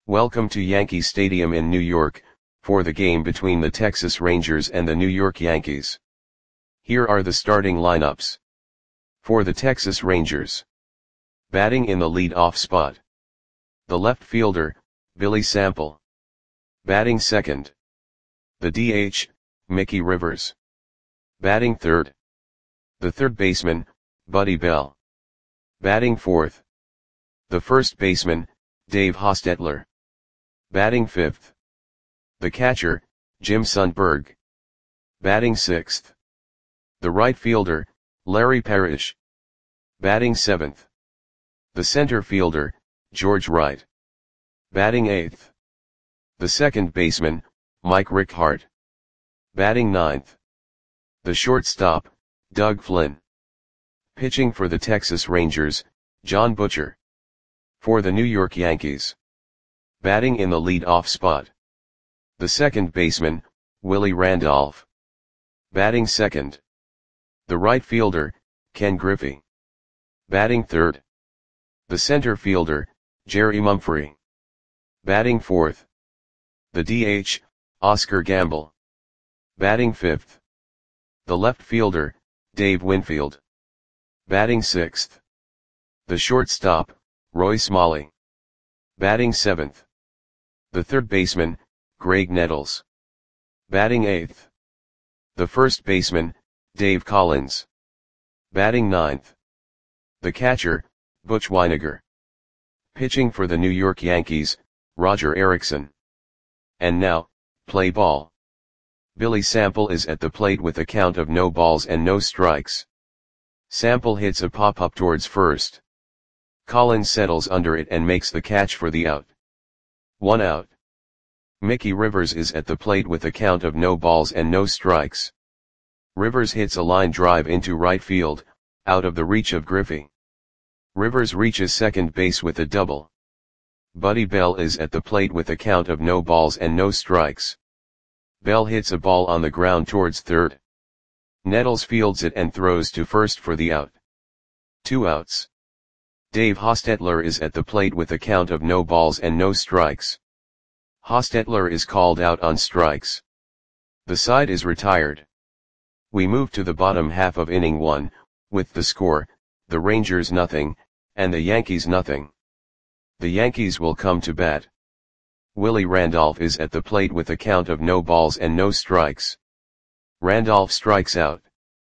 Welcome to Yankee Stadium in New York, for the game between the Texas Rangers and the New York Yankees. Here are the starting lineups. For the Texas Rangers. Batting in the lead-off spot. The left fielder, Billy Sample. Batting second. The DH, Mickey Rivers. Batting third. The third baseman, Buddy Bell. Batting fourth. The first baseman, Dave Hostetler. Batting fifth. The catcher, Jim Sundberg. Batting sixth. The right fielder, Larry Parrish. Batting seventh. The center fielder, George Wright. Batting eighth. The second baseman, Mike Rickhart. Batting ninth. The shortstop, Doug Flynn. Pitching for the Texas Rangers, John Butcher. For the New York Yankees. Batting in the lead-off spot. The second baseman, Willie Randolph. Batting second. The right fielder, Ken Griffey. Batting third. The center fielder, Jerry Mumphrey. Batting fourth. The DH, Oscar Gamble. Batting fifth. The left fielder, Dave Winfield. Batting sixth. The shortstop, Roy Smalley. Batting seventh. The third baseman, Greg Nettles. Batting eighth. The first baseman, Dave Collins. Batting ninth. The catcher, Butch Wynegar. Pitching for the New York Yankees, Roger Erickson. And now, play ball. Billy Sample is at the plate with a count of no balls and no strikes. Sample hits a pop-up towards first. Collins settles under it and makes the catch for the out. 1 out. Mickey Rivers is at the plate with a count of no balls and no strikes. Rivers hits a line drive into right field, out of the reach of Griffey. Rivers reaches second base with a double. Buddy Bell is at the plate with a count of no balls and no strikes. Bell hits a ball on the ground towards third. Nettles fields it and throws to first for the out. 2 outs. Dave Hostetler is at the plate with a count of no balls and no strikes. Hostetler is called out on strikes. The side is retired. We move to the bottom half of inning 1, with the score, the Rangers nothing, and the Yankees nothing. The Yankees will come to bat. Willie Randolph is at the plate with a count of no balls and no strikes. Randolph strikes out.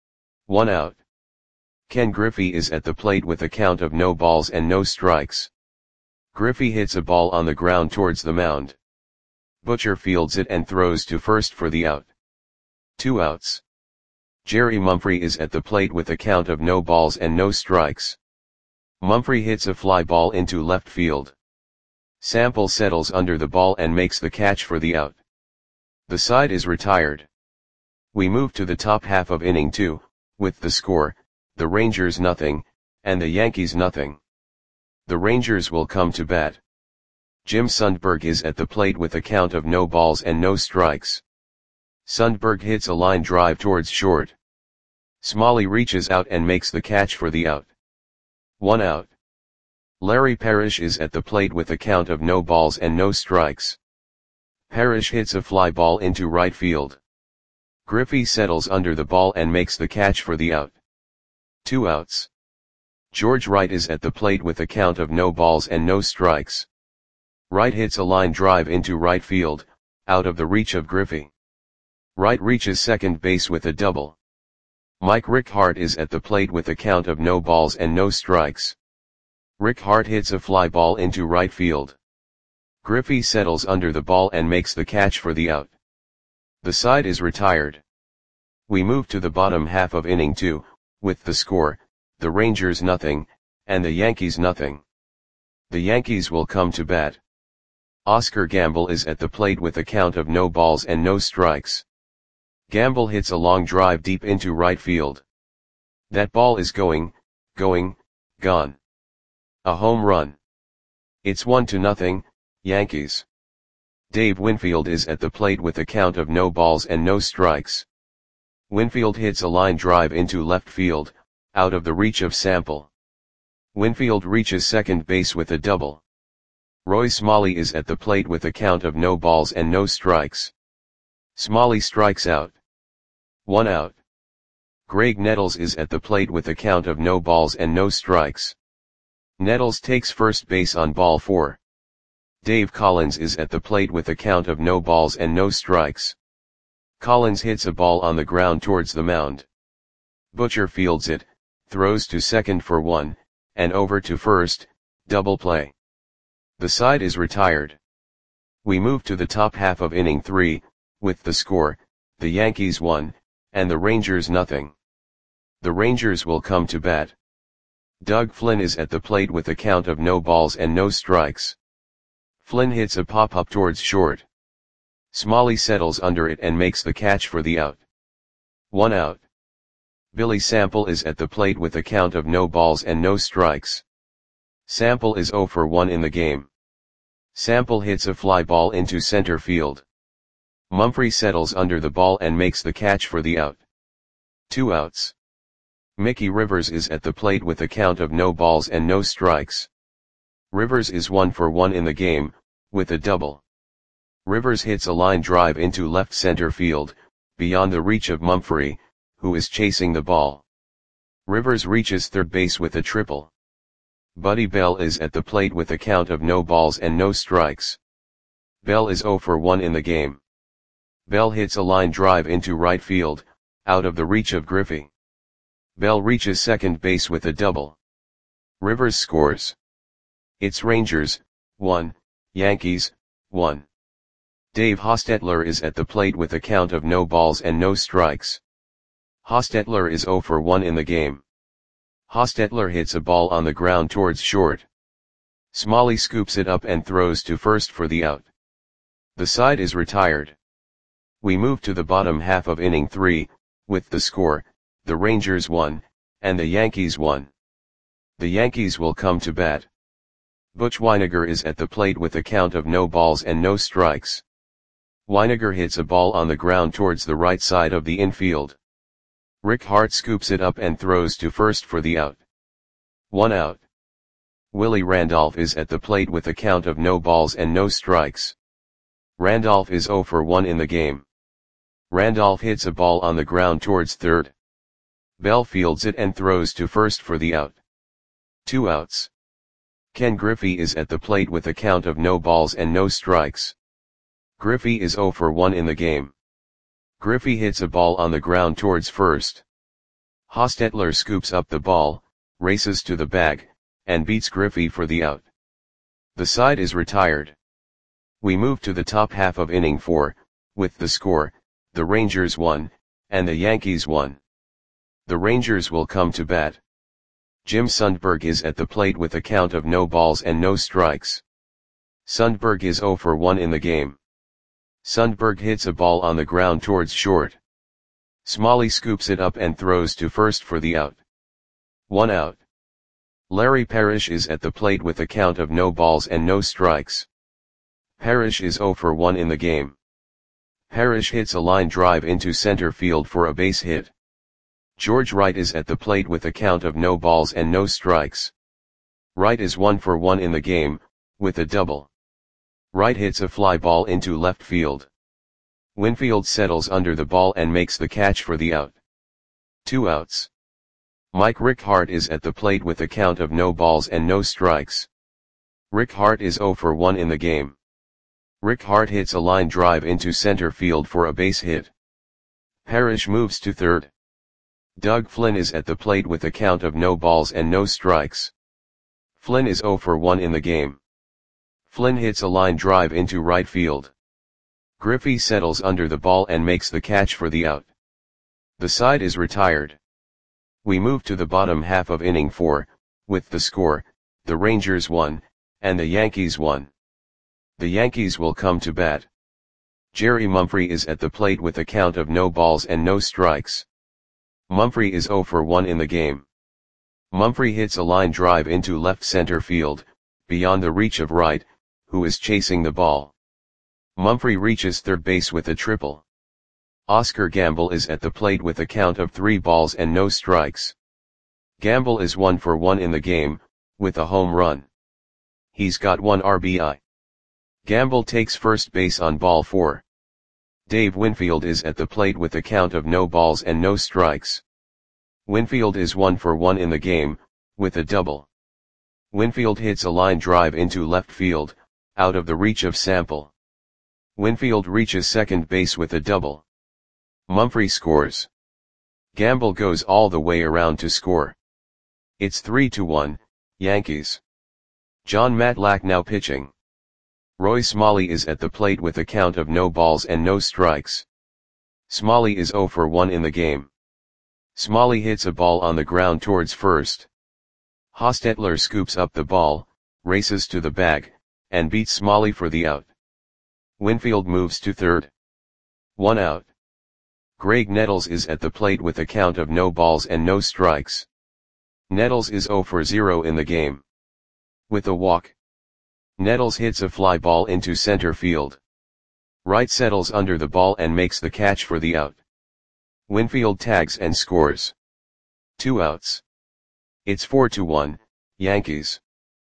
1 out. Ken Griffey is at the plate with a count of no balls and no strikes. Griffey hits a ball on the ground towards the mound. Butcher fields it and throws to first for the out. 2 outs. Jerry Mumphrey is at the plate with a count of no balls and no strikes. Mumphrey hits a fly ball into left field. Sample settles under the ball and makes the catch for the out. The side is retired. We move to the top half of inning 2, with the score, the Rangers nothing, and the Yankees nothing. The Rangers will come to bat. Jim Sundberg is at the plate with a count of no balls and no strikes. Sundberg hits a line drive towards short. Smalley reaches out and makes the catch for the out. 1 out. Larry Parrish is at the plate with a count of no balls and no strikes. Parrish hits a fly ball into right field. Griffey settles under the ball and makes the catch for the out. 2 outs. George Wright is at the plate with a count of no balls and no strikes. Wright hits a line drive into right field, out of the reach of Griffey. Wright reaches second base with a double. Mike Rickhart is at the plate with a count of no balls and no strikes. Rickhart hits a fly ball into right field. Griffey settles under the ball and makes the catch for the out. The side is retired. We move to the bottom half of inning 2, with the score, the Rangers nothing, and the Yankees nothing. The Yankees will come to bat. Oscar Gamble is at the plate with a count of no balls and no strikes. Gamble hits a long drive deep into right field. That ball is gone. A home run. It's 1-0, Yankees. Dave Winfield is at the plate with a count of no balls and no strikes. Winfield hits a line drive into left field, out of the reach of Sample. Winfield reaches second base with a double. Roy Smalley is at the plate with a count of no balls and no strikes. Smalley strikes out. 1 out. Greg Nettles is at the plate with a count of no balls and no strikes. Nettles takes first base on ball 4. Dave Collins is at the plate with a count of no balls and no strikes. Collins hits a ball on the ground towards the mound. Butcher fields it, throws to second for 1, and over to first, double play. The side is retired. We move to the top half of inning 3, with the score, the Yankees 1, and the Rangers nothing. The Rangers will come to bat. Doug Flynn is at the plate with a count of no balls and no strikes. Flynn hits a pop-up towards short. Smalley settles under it and makes the catch for the out. 1 out. Billy Sample is at the plate with a count of no balls and no strikes. Sample is 0 for 1 in the game. Sample hits a fly ball into center field. Mumphrey settles under the ball and makes the catch for the out. 2 outs. Mickey Rivers is at the plate with a count of no balls and no strikes. Rivers is 1 for 1 in the game, with a double. Rivers hits a line drive into left center field, beyond the reach of Mumphrey, who is chasing the ball. Rivers reaches third base with a triple. Buddy Bell is at the plate with a count of no balls and no strikes. Bell is 0 for 1 in the game. Bell hits a line drive into right field, out of the reach of Griffey. Bell reaches second base with a double. Rivers scores. It's Rangers, 1, Yankees, 1. Dave Hostetler is at the plate with a count of no balls and no strikes. Hostetler is 0 for 1 in the game. Hostetler hits a ball on the ground towards short. Smalley scoops it up and throws to first for the out. The side is retired. We move to the bottom half of inning 3, with the score, the Rangers 1, and the Yankees 1. The Yankees will come to bat. Butch Wynegar is at the plate with a count of no balls and no strikes. Wynegar hits a ball on the ground towards the right side of the infield. Rick Hart scoops it up and throws to first for the out. 1 out. Willie Randolph is at the plate with a count of no balls and no strikes. Randolph is 0 for 1 in the game. Randolph hits a ball on the ground towards third. Bell fields it and throws to first for the out. 2 outs. Ken Griffey is at the plate with a count of no balls and no strikes. Griffey is 0 for 1 in the game. Griffey hits a ball on the ground towards first. Hostetler scoops up the ball, races to the bag, and beats Griffey for the out. The side is retired. We move to the top half of inning 4, with the score, the Rangers 1, and the Yankees 1. The Rangers will come to bat. Jim Sundberg is at the plate with a count of no balls and no strikes. Sundberg is 0 for 1 in the game. Sundberg hits a ball on the ground towards short. Smalley scoops it up and throws to first for the out. 1 out. Larry Parrish is at the plate with a count of no balls and no strikes. Parrish is 0 for 1 in the game. Parrish hits a line drive into center field for a base hit. George Wright is at the plate with a count of no balls and no strikes. Wright is 1 for 1 in the game, with a double. Wright hits a fly ball into left field. Winfield settles under the ball and makes the catch for the out. 2 outs. Mike Rick Hart is at the plate with a count of no balls and no strikes. Rick Hart is 0 for 1 in the game. Rick Hart hits a line drive into center field for a base hit. Parrish moves to third. Doug Flynn is at the plate with a count of no balls and no strikes. Flynn is 0 for 1 in the game. Flynn hits a line drive into right field. Griffey settles under the ball and makes the catch for the out. The side is retired. We move to the bottom half of inning 4, with the score, the Rangers 1, and the Yankees 1. The Yankees will come to bat. Jerry Mumphrey is at the plate with a count of no balls and no strikes. Mumphrey is 0 for 1 in the game. Mumphrey hits a line drive into left center field, beyond the reach of Wright, who is chasing the ball. Mumphrey reaches third base with a triple. Oscar Gamble is at the plate with a count of 3 balls and no strikes. Gamble is 1 for 1 in the game, with a home run. He's got 1 RBI. Gamble takes first base on ball 4. Dave Winfield is at the plate with a count of no balls and no strikes. Winfield is 1 for 1 in the game, with a double. Winfield hits a line drive into left field, out of the reach of Sample. Winfield reaches second base with a double. Mumphrey scores. Gamble goes all the way around to score. It's 3-1, Yankees. John Matlack now pitching. Roy Smalley is at the plate with a count of no balls and no strikes. Smalley is 0 for 1 in the game. Smalley hits a ball on the ground towards first. Hostetler scoops up the ball, races to the bag, and beats Smalley for the out. Winfield moves to third. 1 out. Greg Nettles is at the plate with a count of no balls and no strikes. Nettles is 0 for 0 in the game. With a walk. Nettles hits a fly ball into center field. Wright settles under the ball and makes the catch for the out. Winfield tags and scores. 2 outs. It's 4-1, Yankees.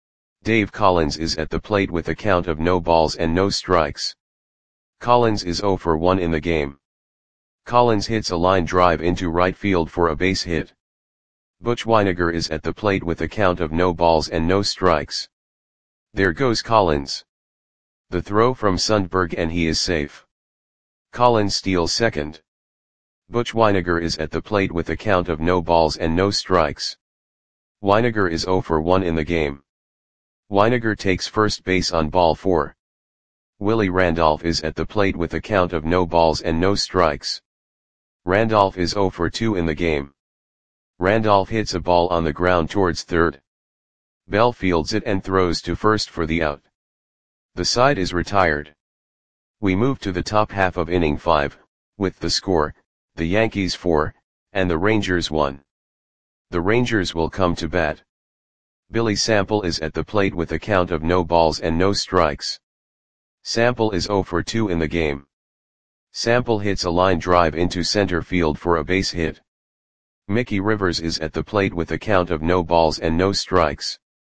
Dave Collins is at the plate with a count of no balls and no strikes. Collins is 0 for 1 in the game. Collins hits a line drive into right field for a base hit. Butch Wynegar is at the plate with a count of no balls and no strikes. There goes Collins. The throw from Sundberg and he is safe. Collins steals second. Butch Wynegar is at the plate with a count of no balls and no strikes. Wynegar is 0 for 1 in the game. Wynegar takes first base on ball 4. Willie Randolph is at the plate with a count of no balls and no strikes. Randolph is 0 for 2 in the game. Randolph hits a ball on the ground towards third. Bell fields it and throws to first for the out. The side is retired. We move to the top half of inning 5, with the score, the Yankees 4, and the Rangers 1. The Rangers will come to bat. Billy Sample is at the plate with a count of no balls and no strikes. Sample is 0 for 2 in the game. Sample hits a line drive into center field for a base hit. Mickey Rivers is at the plate with a count of no balls and no strikes.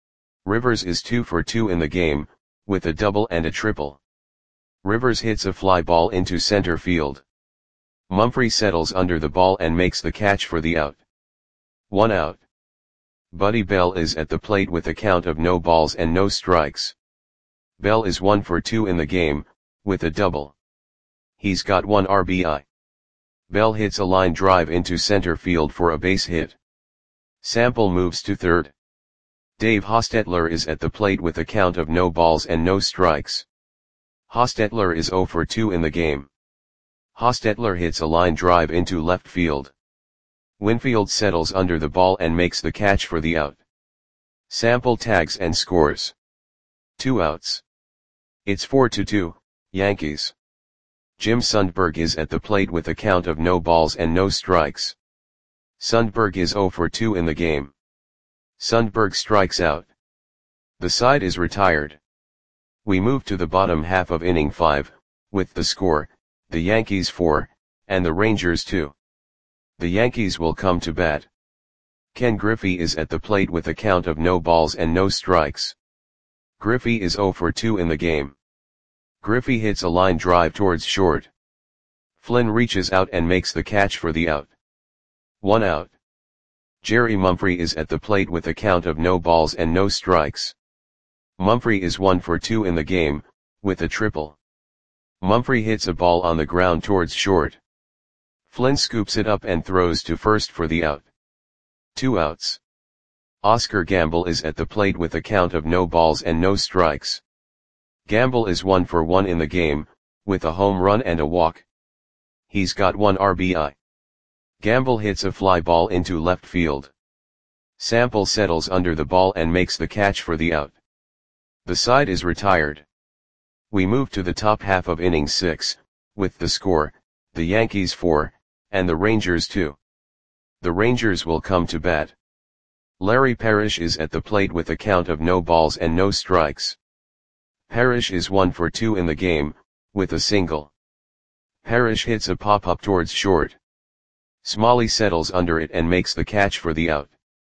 Rivers is 2 for 2 in the game, with a double and a triple. Rivers hits a fly ball into center field. Mumphrey settles under the ball and makes the catch for the out. 1 out. Buddy Bell is at the plate with a count of no balls and no strikes. Bell is 1 for 2 in the game, with a double. He's got 1 RBI. Bell hits a line drive into center field for a base hit. Sample moves to third. Dave Hostetler is at the plate with a count of no balls and no strikes. Hostetler is 0 for 2 in the game. Hostetler hits a line drive into left field. Winfield settles under the ball and makes the catch for the out. Sample tags and scores. 2 outs. It's 4-2, Yankees. Jim Sundberg is at the plate with a count of no balls and no strikes. Sundberg is 0 for 2 in the game. Sundberg strikes out. The side is retired. We move to the bottom half of inning 5, with the score, the Yankees 4, and the Rangers 2. The Yankees will come to bat. Ken Griffey is at the plate with a count of no balls and no strikes. Griffey is 0 for 2 in the game. Griffey hits a line drive towards short. Flynn reaches out and makes the catch for the out. 1 out. Jerry Mumphrey is at the plate with a count of no balls and no strikes. Mumphrey is 1 for 2 in the game, with a triple. Mumphrey hits a ball on the ground towards short. Flynn scoops it up and throws to first for the out. 2 outs. Oscar Gamble is at the plate with a count of no balls and no strikes. Gamble is 1 for 1 in the game, with a home run and a walk. He's got 1 RBI. Gamble hits a fly ball into left field. Sample settles under the ball and makes the catch for the out. The side is retired. We move to the top half of inning 6, with the score, the Yankees 4, and the Rangers 2. The Rangers will come to bat. Larry Parrish is at the plate with a count of no balls and no strikes. Parrish is 1 for 2 in the game, with a single. Parrish hits a pop-up towards short. Smalley settles under it and makes the catch for the out.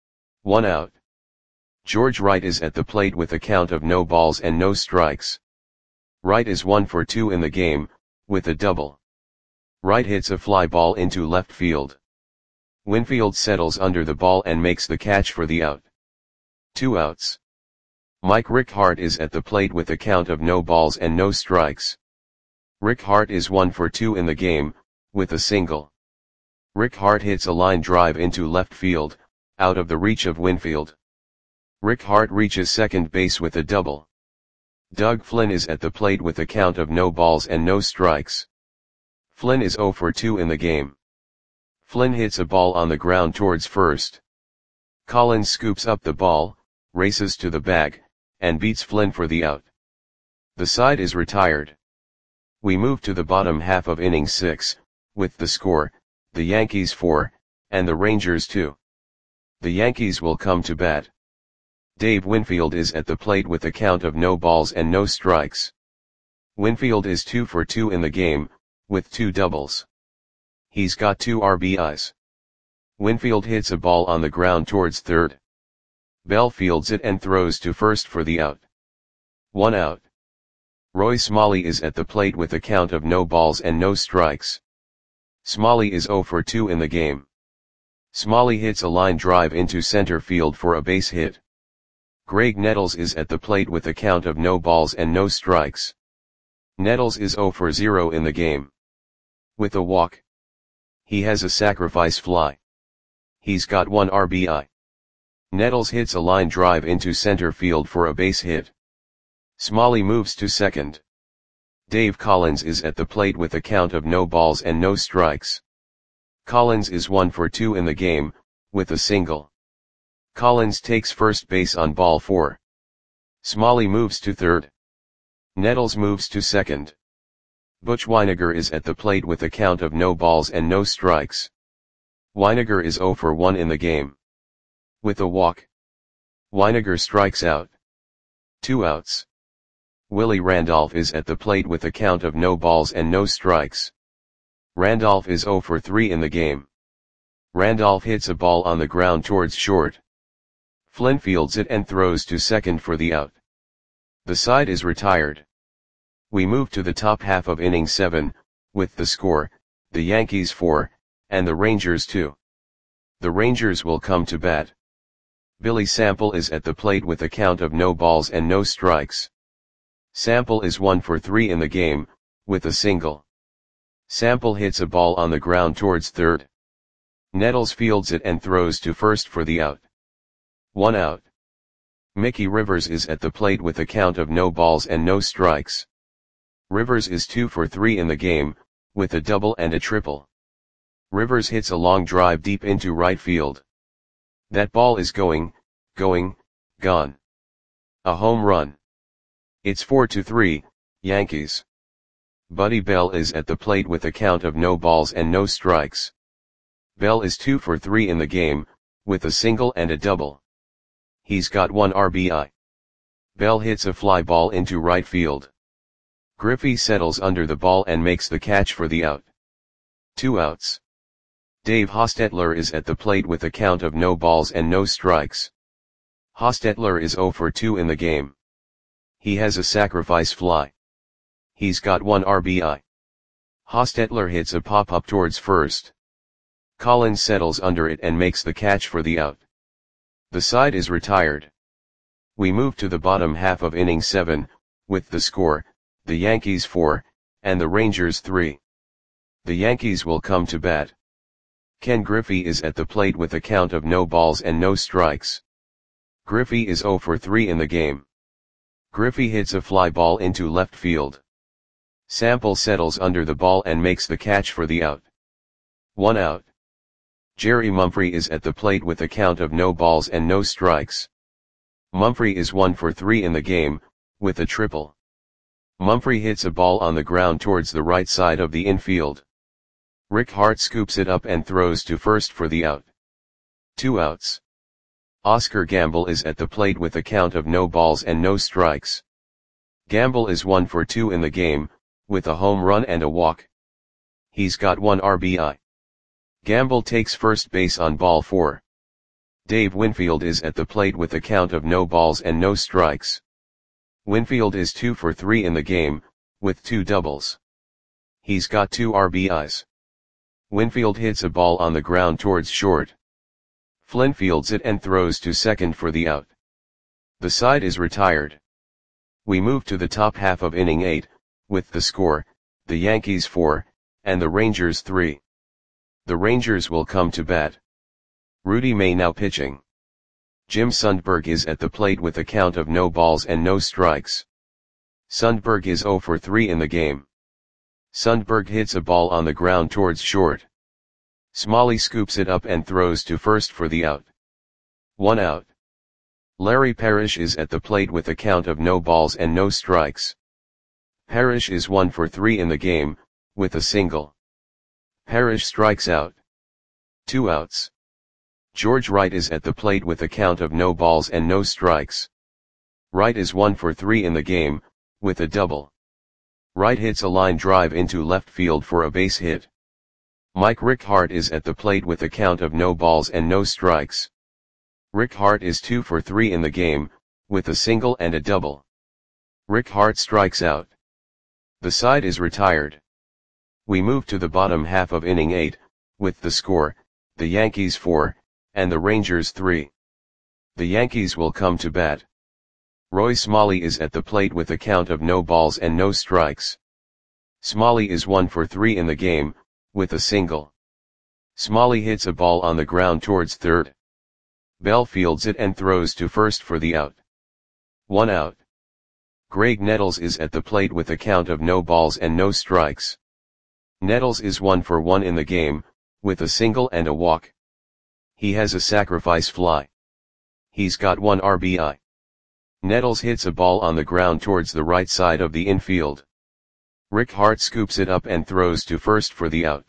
1 out. George Wright is at the plate with a count of no balls and no strikes. Wright is 1 for 2 in the game, with a double. Wright hits a fly ball into left field. Winfield settles under the ball and makes the catch for the out. 2 outs. Mike Rickhardt is at the plate with a count of no balls and no strikes. Rickhardt is 1 for 2 in the game, with a single. Rickhardt hits a line drive into left field, out of the reach of Winfield. Rickhardt reaches second base with a double. Doug Flynn is at the plate with a count of no balls and no strikes. Flynn is 0 for 2 in the game. Flynn hits a ball on the ground towards first. Collins scoops up the ball, races to the bag, and beats Flynn for the out. The side is retired. We move to the bottom half of inning 6, with the score, the Yankees 4, and the Rangers 2. The Yankees will come to bat. Dave Winfield is at the plate with a count of no balls and no strikes. Winfield is 2 for 2 in the game, with 2 doubles. He's got 2 RBIs. Winfield hits a ball on the ground towards third. Bell fields it and throws to first for the out. 1 out. Roy Smalley is at the plate with a count of no balls and no strikes. Smalley is 0 for 2 in the game. Smalley hits a line drive into center field for a base hit. Greg Nettles is at the plate with a count of no balls and no strikes. Nettles is 0 for 0 in the game. With a walk. He has a sacrifice fly. He's got 1 RBI. Nettles hits a line drive into center field for a base hit. Smalley moves to second. Dave Collins is at the plate with a count of no balls and no strikes. Collins is 1 for 2 in the game, with a single. Collins takes first base on ball 4. Smalley moves to third. Nettles moves to second. Butch Wynegar is at the plate with a count of no balls and no strikes. Wynegar is 0 for 1 in the game. With a walk. Wynegar strikes out. 2 outs. Willie Randolph is at the plate with a count of no balls and no strikes. Randolph is 0 for 3 in the game. Randolph hits a ball on the ground towards short. Flynn fields it and throws to second for the out. The side is retired. We move to the top half of inning 7, with the score, the Yankees 4, and the Rangers 2. The Rangers will come to bat. Billy Sample is at the plate with a count of no balls and no strikes. Sample is 1 for 3 in the game, with a single. Sample hits a ball on the ground towards third. Nettles fields it and throws to first for the out. 1 out. Mickey Rivers is at the plate with a count of no balls and no strikes. Rivers is 2 for 3 in the game, with a double and a triple. Rivers hits a long drive deep into right field. That ball is going, gone. A home run. It's 4-3, Yankees. Buddy Bell is at the plate with a count of no balls and no strikes. Bell is 2 for 3 in the game, with a single and a double. He's got 1 RBI. Bell hits a fly ball into right field. Griffey settles under the ball and makes the catch for the out. 2 outs. Dave Hostetler is at the plate with a count of no balls and no strikes. Hostetler is 0 for 2 in the game. He has a sacrifice fly. He's got 1 RBI. Hostetler hits a pop-up towards first. Collins settles under it and makes the catch for the out. The side is retired. We move to the bottom half of inning 7, with the score, the Yankees 4, and the Rangers 3. The Yankees will come to bat. Ken Griffey is at the plate with a count of no balls and no strikes. Griffey is 0 for 3 in the game. Griffey hits a fly ball into left field. Sample settles under the ball and makes the catch for the out. 1 out. Jerry Mumphrey is at the plate with a count of no balls and no strikes. Mumphrey is 1 for 3 in the game, with a triple. Mumphrey hits a ball on the ground towards the right side of the infield. Rickhardt scoops it up and throws to first for the out. 2 outs. Oscar Gamble is at the plate with a count of no balls and no strikes. Gamble is 1 for 2 in the game, with a home run and a walk. He's got 1 RBI. Gamble takes first base on ball 4. Dave Winfield is at the plate with a count of no balls and no strikes. Winfield is 2 for 3 in the game, with 2 doubles. He's got 2 RBIs. Winfield hits a ball on the ground towards short. Flynn fields it and throws to second for the out. The side is retired. We move to the top half of inning 8, with the score, the Yankees 4, and the Rangers 3. The Rangers will come to bat. Rudy May now pitching. Jim Sundberg is at the plate with a count of no balls and no strikes. Sundberg is 0 for 3 in the game. Sundberg hits a ball on the ground towards short. Smalley scoops it up and throws to first for the out. 1 out. Larry Parrish is at the plate with a count of no balls and no strikes. Parrish is 1 for 3 in the game, with a single. Parrish strikes out. 2 outs. George Wright is at the plate with a count of no balls and no strikes. Wright is 1 for 3 in the game, with a double. Wright hits a line drive into left field for a base hit. Mike Rickhart is at the plate with a count of no balls and no strikes. Rickhart is 2 for 3 in the game, with a single and a double. Rickhart strikes out. The side is retired. We move to the bottom half of inning 8, with the score, the Yankees 4, and the Rangers 3. The Yankees will come to bat. Roy Smalley is at the plate with a count of no balls and no strikes. Smalley is 1 for 3 in the game, with a single. Smalley hits a ball on the ground towards third. Bell fields it and throws to first for the out. 1 out. Greg Nettles is at the plate with a count of no balls and no strikes. Nettles is 1 for 1 in the game, with a single and a walk. He has a sacrifice fly. He's got 1 RBI. Nettles hits a ball on the ground towards the right side of the infield. Rickhart scoops it up and throws to first for the out.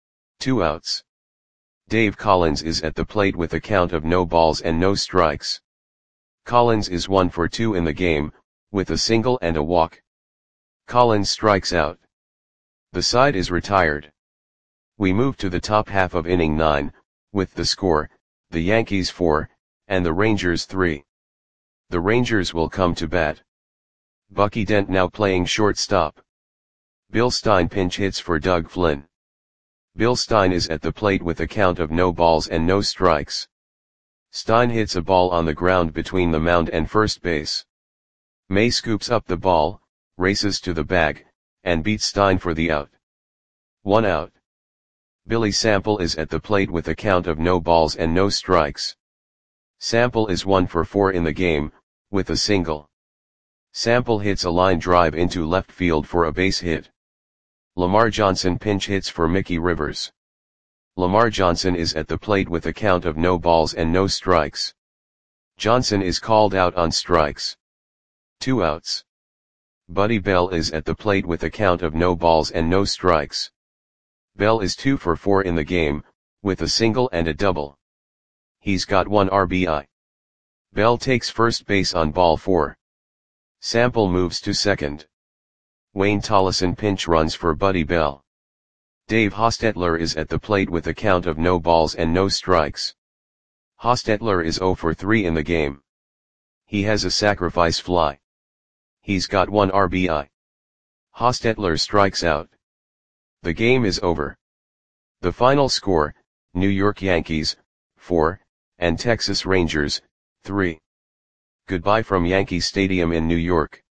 2 outs. Dave Collins is at the plate with a count of no balls and no strikes. Collins is 1 for 2 in the game, with a single and a walk. Collins strikes out. The side is retired. We move to the top half of inning 9, with the score, the Yankees 4, and the Rangers 3. The Rangers will come to bat. Bucky Dent now playing shortstop. Bill Stein pinch hits for Doug Flynn. Bill Stein is at the plate with a count of no balls and no strikes. Stein hits a ball on the ground between the mound and first base. May scoops up the ball, races to the bag, and beats Stein for the out. 1 out. Billy Sample is at the plate with a count of no balls and no strikes. Sample is 1 for 4 in the game, with a single. Sample hits a line drive into left field for a base hit. Lamar Johnson pinch hits for Mickey Rivers. Lamar Johnson is at the plate with a count of no balls and no strikes. Johnson is called out on strikes. 2 outs. Buddy Bell is at the plate with a count of no balls and no strikes. Bell is 2 for 4 in the game, with a single and a double. He's got 1 RBI. Bell takes first base on ball 4. Sample moves to second. Wayne Tollison pinch runs for Buddy Bell. Dave Hostetler is at the plate with a count of no balls and no strikes. Hostetler is 0 for 3 in the game. He has a sacrifice fly. He's got 1 RBI. Hostetler strikes out. The game is over. The final score, New York Yankees, 4, and Texas Rangers, 3. Goodbye from Yankee Stadium in New York.